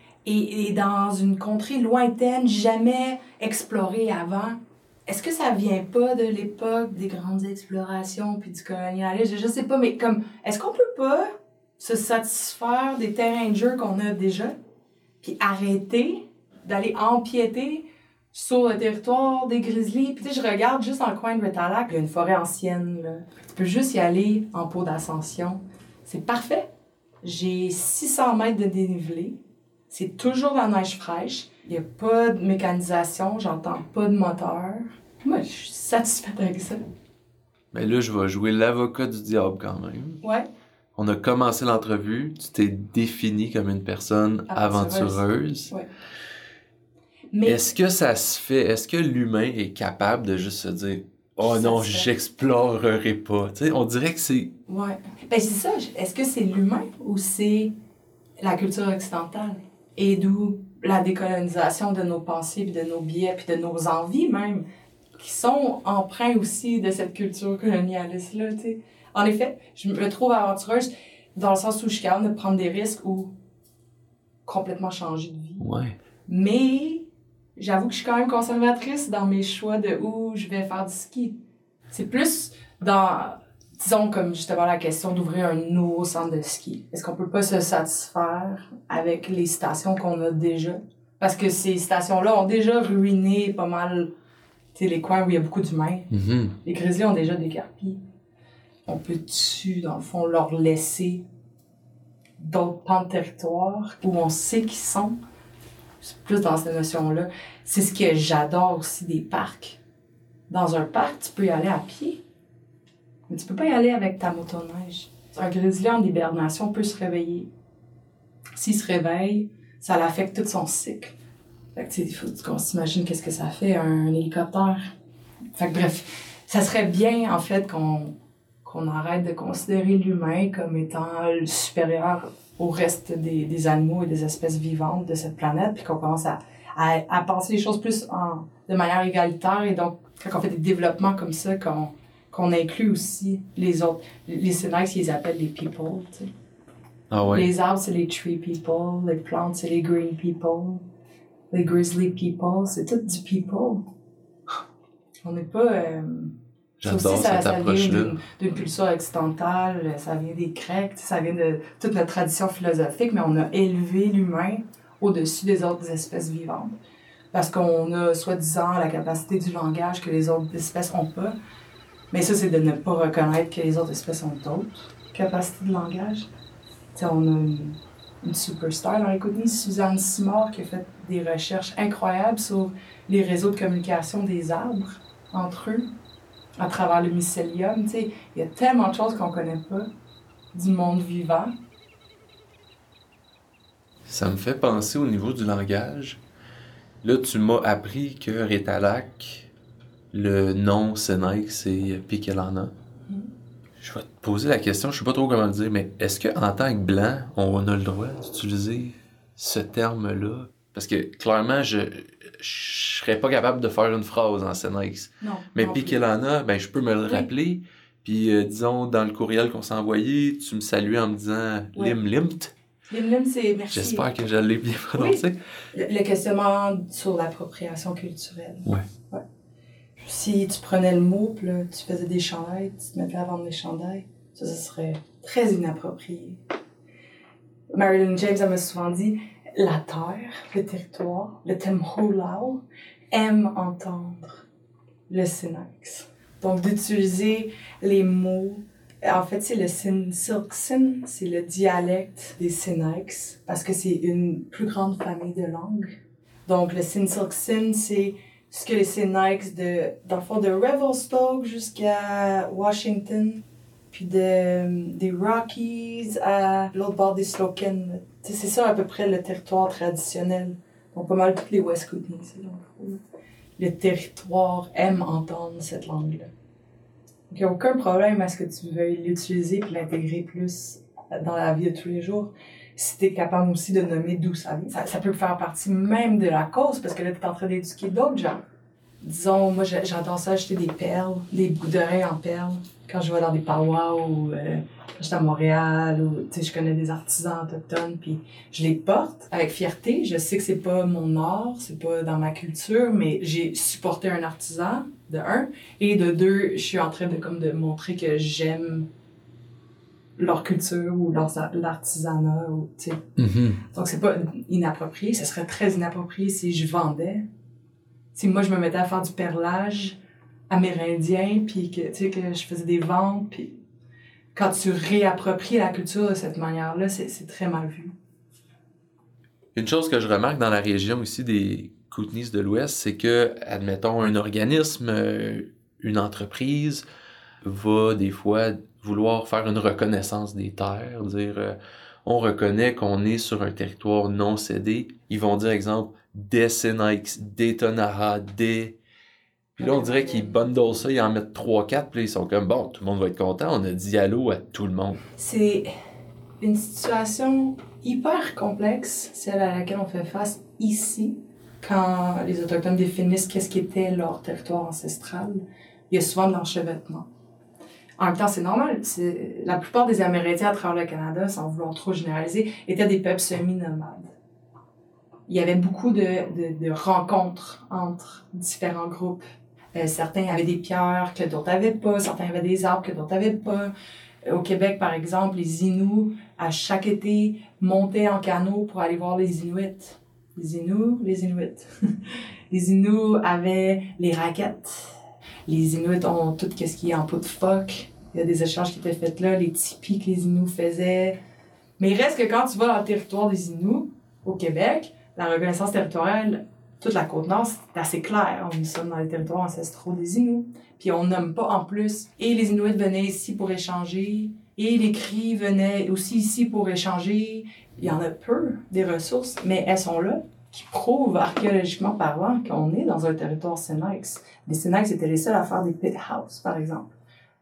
Et, et dans une contrée lointaine, jamais explorée avant. Est-ce que ça vient pas de l'époque des grandes explorations puis du colonialisme? Je, je sais pas, mais comme, est-ce qu'on peut pas se satisfaire des terrains de jeu qu'on a déjà puis arrêter d'aller empiéter sur le territoire des grizzlies? Puis tu sais, je regarde juste dans le coin de Retalhac, il y a une forêt ancienne, là. Tu peux juste y aller en peau d'ascension. C'est parfait. J'ai six cents mètres de dénivelé. C'est toujours la neige fraîche. Il n'y a pas de mécanisation, j'entends pas de moteur. Moi, je suis satisfaite avec ça. Mais là, je vais jouer l'avocat du diable quand même. Ouais. On a commencé l'entrevue, tu t'es définie comme une personne aventureuse. aventureuse. Ouais. Mais... Est-ce que ça se fait? Est-ce que l'humain est capable de juste se dire « Oh non, j'explorerai pas ». Tu sais, on dirait que c'est... Ouais. Ben c'est ça. Est-ce que c'est l'humain ou c'est la culture occidentale? Et d'où la décolonisation de nos pensées, puis de nos biais, puis de nos envies même, qui sont empreints aussi de cette culture colonialiste-là, tu sais. En effet, je me trouve aventureuse dans le sens où je suis capable de prendre des risques ou complètement changer de vie. Ouais. Mais j'avoue que je suis quand même conservatrice dans mes choix de où je vais faire du ski. C'est plus dans... Disons, comme justement la question d'ouvrir un nouveau centre de ski. Est-ce qu'on peut pas se satisfaire avec les stations qu'on a déjà? Parce que ces stations-là ont déjà ruiné pas mal, tu sais, les coins où il y a beaucoup d'humains. Mm-hmm. Les grizzlies ont déjà décarpillé. On peut-tu, dans le fond, leur laisser d'autres pans de territoire où on sait qu'ils sont? C'est plus dans cette notion-là. C'est ce que j'adore aussi des parcs. Dans un parc, tu peux y aller à pied. Mais tu peux pas y aller avec ta motoneige. Un grizzly en hibernation peut se réveiller. S'il se réveille, ça l'affecte tout son cycle. Fait que, tu sais, il faut qu'on s'imagine qu'est-ce que ça fait, un hélicoptère. Fait que, bref, ça serait bien, en fait, qu'on, qu'on arrête de considérer l'humain comme étant le supérieur au reste des, des animaux et des espèces vivantes de cette planète, puis qu'on commence à, à, à penser les choses plus en, de manière égalitaire. Et donc, quand on fait des développements comme ça, qu'on qu'on inclut aussi les autres. Les Senex, ils les appellent les people, tu sais. Ah ouais. Les arbres, c'est les tree people. Les plantes, c'est les green people. Les grizzly people, c'est tout du people. On n'est pas... Euh... J'adore ça aussi, ça, cette ça approche-là. vient d'une, d'une culture occidentale, ça vient des Grecs, ça vient de toute notre tradition philosophique, mais on a élevé l'humain au-dessus des autres espèces vivantes. Parce qu'on a, soi-disant, la capacité du langage que les autres espèces n'ont pas. Mais ça, c'est de ne pas reconnaître que les autres espèces ont d'autres capacités de langage. T'sais, on a une, une superstar dans les Kootenays, Suzanne Simard, qui a fait des recherches incroyables sur les réseaux de communication des arbres entre eux, à travers le mycélium. Il y a tellement de choses qu'on ne connaît pas du monde vivant. Ça me fait penser au niveau du langage. Là, tu m'as appris que Retalhac, le nom Sénèque, c'est Pikelana. Mm. Je vais te poser la question, je sais pas trop comment le dire, mais est-ce qu'en tant que Blanc, on a le droit d'utiliser ce terme-là? Parce que clairement, je je serais pas capable de faire une phrase en Sénèque. Non. Mais non Pikelana, ben, je peux me le oui. rappeler. Puis, euh, disons, dans le courriel qu'on s'est envoyé, tu me saluais en me disant oui. Lim Limt. Lim-lim, c'est... Merci. J'espère que je l'ai bien prononcé. Oui. Le, le questionnement sur l'appropriation culturelle. Ouais. ouais. Si tu prenais le mot, puis là, tu faisais des chandails, tu te mettais à vendre des chandails, ça, ça serait très inapproprié. Marilyn James, elle m'a souvent dit, la terre, le territoire, le Temholao, aime entendre le Sinax. Donc, d'utiliser les mots. En fait, c'est le Sinsilksin, c'est le dialecte des Sinax, parce que c'est une plus grande famille de langues. Donc, le Sinsilksin, c'est ce que les Sinax, de, dans le fond, de Revelstoke jusqu'à Washington, puis de, des Rockies à l'autre bord des Sloken. C'est ça à peu près le territoire traditionnel. Donc, pas mal tous les West Kootenays, c'est dans le fond. Le territoire aime entendre cette langue-là. Donc, il n'y a aucun problème à ce que tu veuilles l'utiliser et l'intégrer plus dans la vie de tous les jours. Si tu es capable aussi de nommer d'où ça vient. Ça, ça peut faire partie même de la cause, parce que là, tu es en train d'éduquer d'autres gens. Disons, moi, j'adore ça, acheter des perles, des bouts d'oreilles en perles, quand je vais dans des powwows ou euh, quand j'étais à Montréal, ou, tu sais, je connais des artisans autochtones, puis je les porte avec fierté. Je sais que c'est pas mon art, c'est pas dans ma culture, mais j'ai supporté un artisan, de un, et de deux, je suis en train de, comme, de montrer que j'aime leur culture ou leur, l'artisanat, ou, tu sais. Mm-hmm. Donc, c'est pas inapproprié. Ce serait très inapproprié si je vendais. Si moi, je me mettais à faire du perlage amérindien, puis que, tu sais, que je faisais des ventes, puis quand tu réappropries la culture de cette manière-là, c'est, c'est très mal vu. Une chose que je remarque dans la région aussi des Kootenays de l'Ouest, c'est que, admettons, un organisme, une entreprise, va des fois vouloir faire une reconnaissance des terres, dire euh, on reconnaît qu'on est sur un territoire non cédé. Ils vont dire, exemple, des Sinax, des Tonara, des... Puis là, on dirait qu'ils bundlent ça, ils en mettent trois quatre, puis là, ils sont comme, bon, tout le monde va être content, on a dit allô à tout le monde. C'est une situation hyper complexe, celle à laquelle on fait face ici, quand les Autochtones définissent qu'est-ce qui était leur territoire ancestral. Il y a souvent de l'enchevêtrement. En même temps, c'est normal. C'est... La plupart des Amérindiens à travers le Canada, sans vouloir trop généraliser, étaient des peuples semi-nomades. Il y avait beaucoup de, de, de rencontres entre différents groupes. Euh, certains avaient des pierres que d'autres n'avaient pas, certains avaient des arbres que d'autres n'avaient pas. Au Québec, par exemple, les Inuits, à chaque été, montaient en canot pour aller voir les Inuits. Les Inuits, les Inuits. Les Inuits avaient les raquettes. Les Inuits ont tout ce qui est en peau de phoque. Il y a des échanges qui étaient faits là, les tipis que les Inuits faisaient. Mais il reste que quand tu vas dans le territoire des Inuits, au Québec, la reconnaissance territoriale, toute la Côte-Nord, c'est assez clair. Nous sommes dans les territoires ancestraux des Inuits. Puis on nomme pas en plus. Et les Inuits venaient ici pour échanger. Et les Cris venaient aussi ici pour échanger. Il y en a peu, des ressources, mais elles sont là, qui prouvent, archéologiquement parlant, qu'on est dans un territoire Sinax. Les Sinax étaient les seuls à faire des pit houses, par exemple.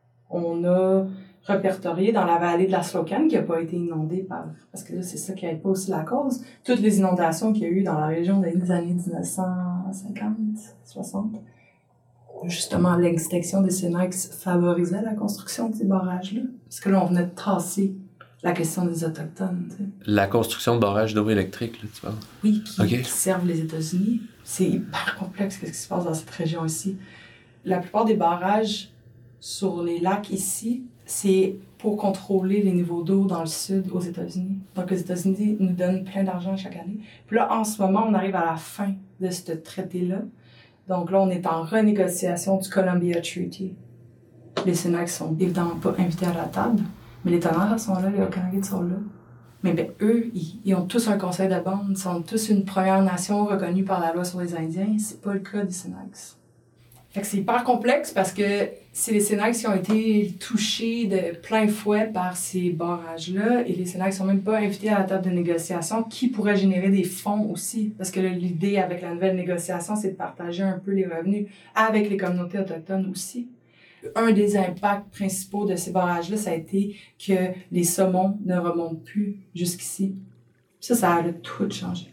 On a répertorié dans la vallée de la Slocan, qui n'a pas été inondée par... Parce que là, c'est ça qui n'aide pas aussi la cause. Toutes les inondations qu'il y a eu dans la région des années dix-neuf cent cinquante, soixante. Justement, l'extinction des Sinax favorisait la construction de ces barrages-là. Parce que là, on venait de tasser la question des Autochtones. Tu sais. La construction de barrages d'eau électrique, là, tu parles? Oui, qui, okay. qui servent les États-Unis. C'est hyper complexe ce qui se passe dans cette région ici. La plupart des barrages sur les lacs ici, c'est pour contrôler les niveaux d'eau dans le sud aux États-Unis. Donc, les États-Unis nous donnent plein d'argent chaque année. Puis là, en ce moment, on arrive à la fin de ce traité-là. Donc là, on est en renégociation du Columbia Treaty. Les Sinax sont évidemment pas invités à la table, mais les Tonara sont là, les Okanagan sont là. Mais ben, eux, ils, ils ont tous un conseil de bande, ils sont tous une Première Nation reconnue par la loi sur les Indiens. C'est pas le cas des Sinax. Fait que c'est hyper complexe parce que c'est les Sinax qui ont été touchés de plein fouet par ces barrages-là et les Sinax sont même pas invités à la table de négociation qui pourrait générer des fonds aussi. Parce que là, l'idée avec la nouvelle négociation, c'est de partager un peu les revenus avec les communautés autochtones aussi. Un des impacts principaux de ces barrages-là, ça a été que les saumons ne remontent plus jusqu'ici. Ça, ça a tout changé.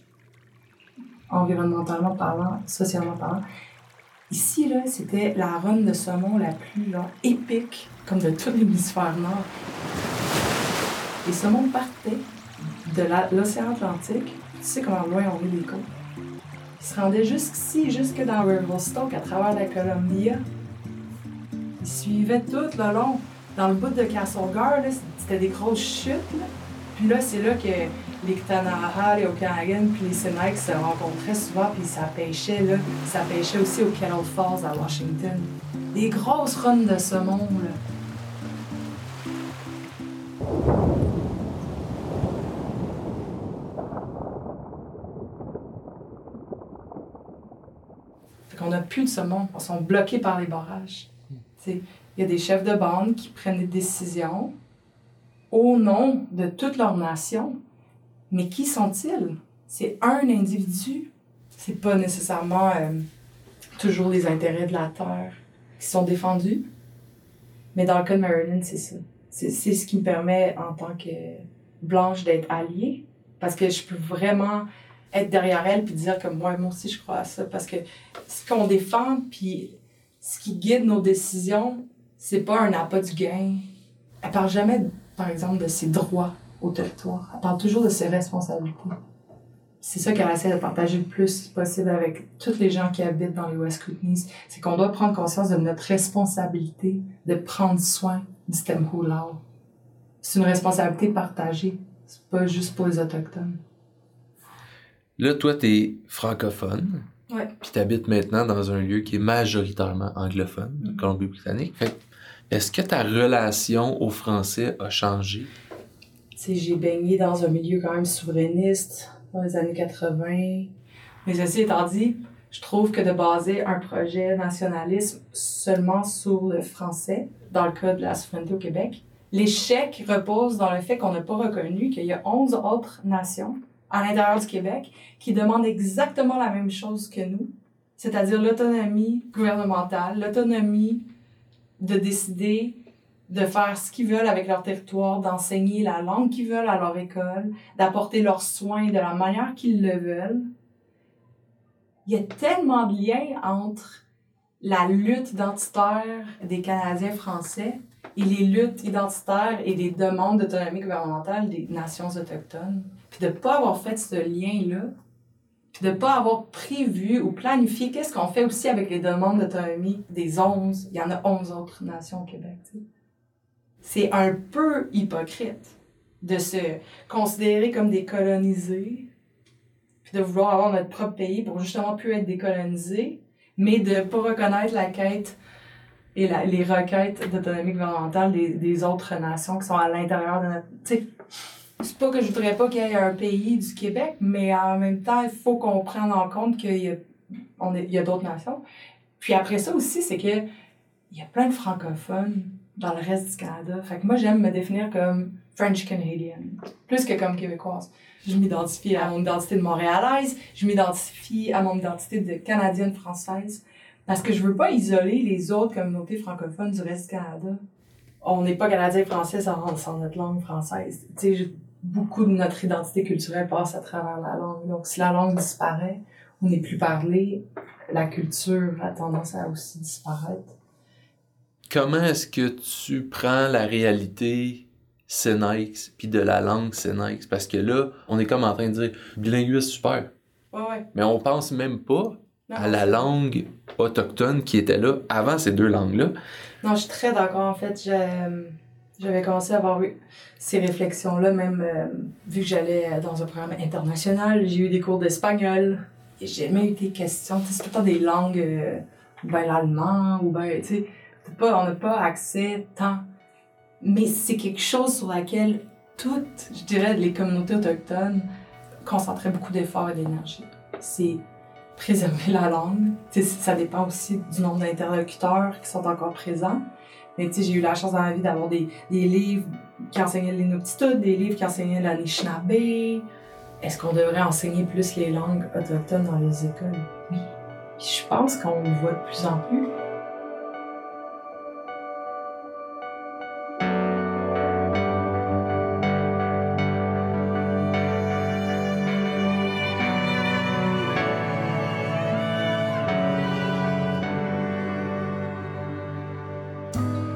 Environnementalement parlant, socialement parlant. Ici, là, c'était la run de saumon la plus là, épique, comme de tout l'hémisphère nord. Les saumons partaient de la, l'océan Atlantique. Tu sais comment loin on est des côtes. Ils se rendaient jusqu'ici, jusque dans Revelstoke, à travers la Columbia. Ils suivaient tout le long. Dans le bout de Castlegar, là, c'était des grosses chutes. Là. Puis là, c'est là que les Ktunaxa, les Okanagan puis les Sinaiks se rencontraient souvent, puis ça pêchait, là. Ça pêchait aussi au Kettle Falls à Washington. Des grosses runs de saumon, là. Fait qu'on n'a plus de saumon. On sont bloqués par les barrages. Il y a des chefs de bande qui prennent des décisions au nom de toute leur nation. Mais qui sont-ils? C'est un individu. C'est pas nécessairement euh, toujours les intérêts de la Terre qui sont défendus. Mais dans le cas de Marilyn, c'est ça. C'est, c'est ce qui me permet, en tant que blanche, d'être alliée. Parce que je peux vraiment être derrière elle puis dire comme moi, moi aussi, je crois à ça. Parce que ce qu'on défend puis ce qui guide nos décisions, c'est pas un appât du gain. Elle parle jamais, par exemple, de ses droits au territoire. Elle parle toujours de ses responsabilités. C'est ça qu'elle essaie de partager le plus possible avec tous les gens qui habitent dans les West Kootenays. C'est qu'on doit prendre conscience de notre responsabilité de prendre soin du Stemhoolau. C'est une responsabilité partagée. C'est pas juste pour les Autochtones. Là, toi, t'es francophone. Ouais. Puis t'habites maintenant dans un lieu qui est majoritairement anglophone, mm-hmm. Colombie-Britannique. Fait est-ce que ta relation au français a changé? Tu sais, j'ai baigné dans un milieu quand même souverainiste dans les années quatre-vingts. Mais ceci étant dit, je trouve que de baser un projet nationalisme seulement sur le français, dans le cas de la souveraineté au Québec, l'échec repose dans le fait qu'on n'a pas reconnu qu'il y a onze autres nations à l'intérieur du Québec qui demandent exactement la même chose que nous, c'est-à-dire l'autonomie gouvernementale, l'autonomie de décider de faire ce qu'ils veulent avec leur territoire, d'enseigner la langue qu'ils veulent à leur école, d'apporter leurs soins de la manière qu'ils le veulent. Il y a tellement de liens entre la lutte identitaire des Canadiens français et les luttes identitaires et les demandes d'autonomie gouvernementale des nations autochtones. Puis de ne pas avoir fait ce lien-là, puis de ne pas avoir prévu ou planifié qu'est-ce qu'on fait aussi avec les demandes d'autonomie des onze, il y en a onze autres nations au Québec, tu sais. C'est un peu hypocrite de se considérer comme des colonisés, puis de vouloir avoir notre propre pays pour justement plus être décolonisés, mais de ne pas reconnaître la quête et la, les requêtes d'autonomie gouvernementale des, des autres nations qui sont à l'intérieur de notre... Tu sais, c'est pas que je voudrais pas qu'il y ait un pays du Québec, mais en même temps, il faut qu'on prenne en compte qu'il y a, on est, il y a d'autres nations. Puis après ça aussi, c'est que il y a plein de francophones dans le reste du Canada. Fait que moi, j'aime me définir comme French-Canadian, plus que comme québécoise. Je m'identifie à mon identité de montréalaise, je m'identifie à mon identité de canadienne-française, parce que je veux pas isoler les autres communautés francophones du reste du Canada. On n'est pas canadien-français sans, sans notre langue française. Tu sais, beaucoup de notre identité culturelle passe à travers la langue. Donc, si la langue disparaît ou n'est plus parlée, la culture a tendance à aussi disparaître. Comment est-ce que tu prends la réalité Sinaiks puis de la langue Sinaiks? Parce que là, on est comme en train de dire bilinguisme super. Ouais, ouais. Mais on pense même pas non, à la langue autochtone qui était là avant ces deux langues-là. Non, je suis très d'accord. En fait, j'ai, j'avais commencé à avoir eu ces réflexions-là, même euh, vu que j'allais dans un programme international. J'ai eu des cours d'espagnol. Et j'ai jamais eu des questions. C'est tout le temps des langues, euh, ou bien l'allemand, ou bien, tu sais, pas, on n'a pas accès tant. Mais c'est quelque chose sur laquelle toutes, je dirais, les communautés autochtones concentraient beaucoup d'efforts et d'énergie. C'est préserver la langue. T'sais, ça dépend aussi du nombre d'interlocuteurs qui sont encore présents. Mais j'ai eu la chance dans ma vie d'avoir des, des livres qui enseignaient l'Inuktitut, des livres qui enseignaient l'Anishinaabe. Est-ce qu'on devrait enseigner plus les langues autochtones dans les écoles? Oui. Puis je pense qu'on le voit de plus en plus.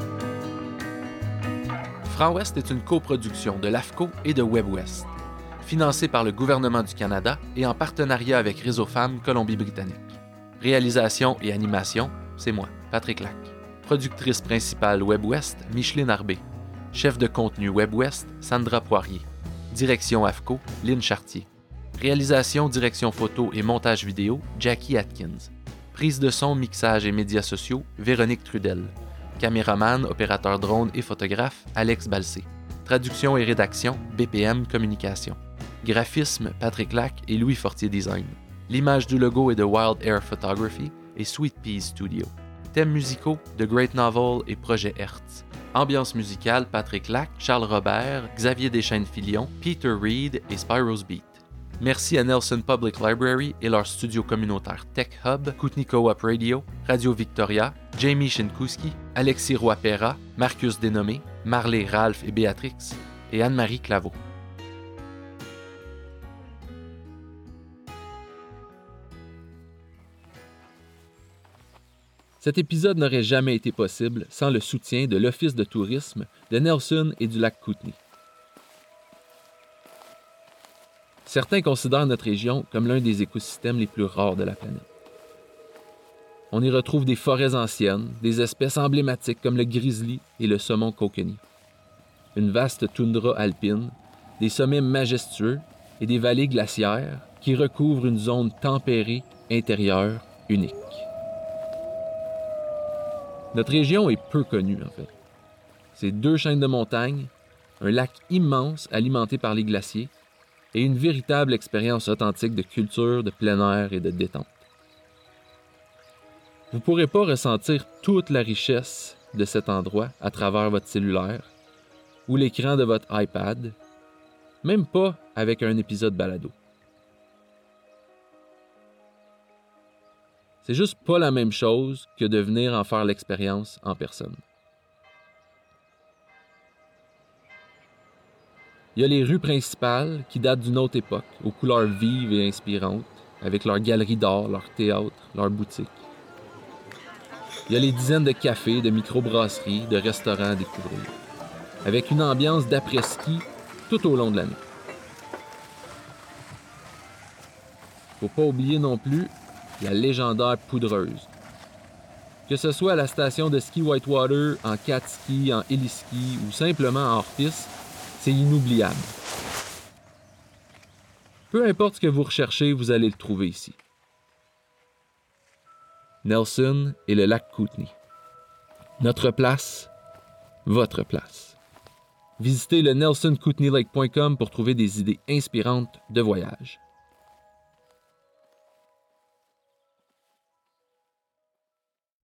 Franc Ouest est une coproduction de l'A F C O et de WebWest. financé par le gouvernement du Canada et en partenariat avec Réseau Femmes Colombie-Britannique. Réalisation et animation, c'est moi, Patrick Lac. Productrice principale WebWest, Micheline Arbé. Chef de contenu WebWest, Sandra Poirier. Direction A F C O, Lynn Chartier. Réalisation, direction photo et montage vidéo, Jackie Atkins. Prise de son, mixage et médias sociaux, Véronique Trudel. Caméraman, opérateur drone et photographe, Alex Balsé. Traduction et rédaction, B P M Communication. Graphisme, Patrick Lac et Louis Fortier Design. L'image du logo est de Wild Air Photography et Sweet Peas Studio. Thèmes musicaux, The Great Novel et Projet Hertz. Ambiance musicale, Patrick Lac, Charles Robert, Xavier Deschaines-Filion, Peter Reed et Spyro's Beat. Merci à Nelson Public Library et leur studio communautaire Tech Hub, Kootenay Co-op Radio, Radio Victoria, Jamie Shinkuski, Alexis Roy-Perra, Marcus Dénommé, Marley, Ralph et Béatrix, et Anne-Marie Claveau. Cet épisode n'aurait jamais été possible sans le soutien de l'Office de tourisme de Nelson et du lac Kootenay. Certains considèrent notre région comme l'un des écosystèmes les plus rares de la planète. On y retrouve des forêts anciennes, des espèces emblématiques comme le grizzly et le saumon kokanee, une vaste toundra alpine, des sommets majestueux et des vallées glaciaires qui recouvrent une zone tempérée intérieure unique. Notre région est peu connue, en fait. C'est deux chaînes de montagnes, un lac immense alimenté par les glaciers et une véritable expérience authentique de culture, de plein air et de détente. Vous ne pourrez pas ressentir toute la richesse de cet endroit à travers votre cellulaire ou l'écran de votre iPad, même pas avec un épisode balado. C'est juste pas la même chose que de venir en faire l'expérience en personne. Il y a les rues principales qui datent d'une autre époque, aux couleurs vives et inspirantes, avec leurs galeries d'art, leurs théâtres, leurs boutiques. Il y a les dizaines de cafés, de microbrasseries, de restaurants à découvrir, avec une ambiance d'après-ski tout au long de l'année. Faut pas oublier non plus la légendaire poudreuse. Que ce soit à la station de ski Whitewater, en cat-ski, en héliski ou simplement en hors-piste, c'est inoubliable. Peu importe ce que vous recherchez, vous allez le trouver ici. Nelson et le lac Kootenay. Notre place, votre place. Visitez le nelson kootenay lake point com pour trouver des idées inspirantes de voyage.